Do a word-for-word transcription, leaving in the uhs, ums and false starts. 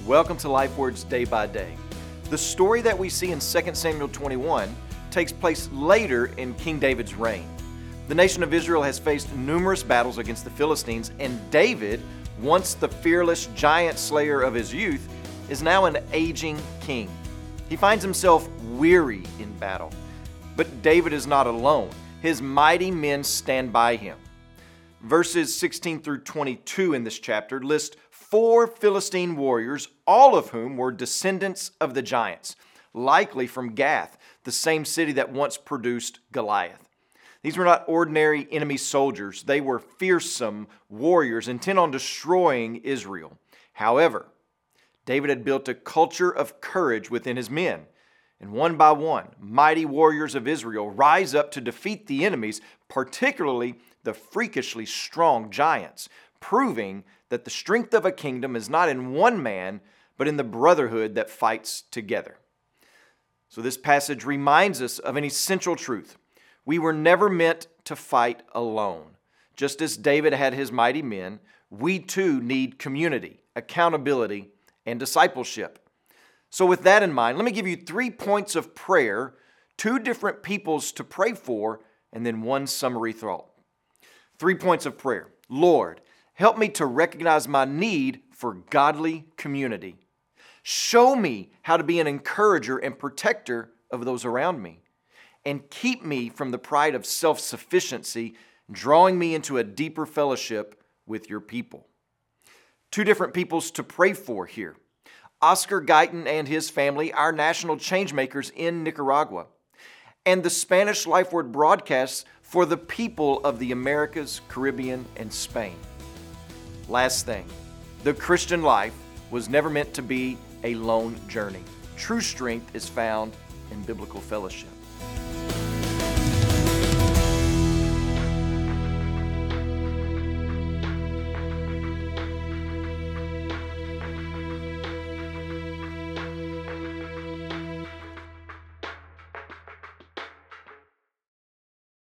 Welcome to Life Words Day by Day. The story that we see in Second Samuel twenty-one takes place later in King David's reign. The nation of Israel has faced numerous battles against the Philistines, and David, once the fearless giant slayer of his youth, is now an aging king. He finds himself weary in battle. But David is not alone. His mighty men stand by him. Verses sixteen through twenty-two in this chapter list four Philistine warriors, all of whom were descendants of the giants, likely from Gath, the same city that once produced Goliath. These were not ordinary enemy soldiers. They were fearsome warriors intent on destroying Israel. However, David had built a culture of courage within his men. And one by one, mighty warriors of Israel rise up to defeat the enemies, particularly the freakishly strong giants, proving that the strength of a kingdom is not in one man, but in the brotherhood that fights together. So this passage reminds us of an essential truth. We were never meant to fight alone. Just as David had his mighty men, we too need community, accountability, and discipleship. So with that in mind, let me give you three points of prayer, two different peoples to pray for, and then one summary thought. Three points of prayer. Lord, help me to recognize my need for godly community. Show me how to be an encourager and protector of those around me. And keep me from the pride of self-sufficiency, drawing me into a deeper fellowship with your people. Two different peoples to pray for here. Oscar Guyton and his family, our national changemakers in Nicaragua. And the Spanish Life Word broadcasts for the people of the Americas, Caribbean, and Spain. Last thing, the Christian life was never meant to be a lone journey. True strength is found in biblical fellowship.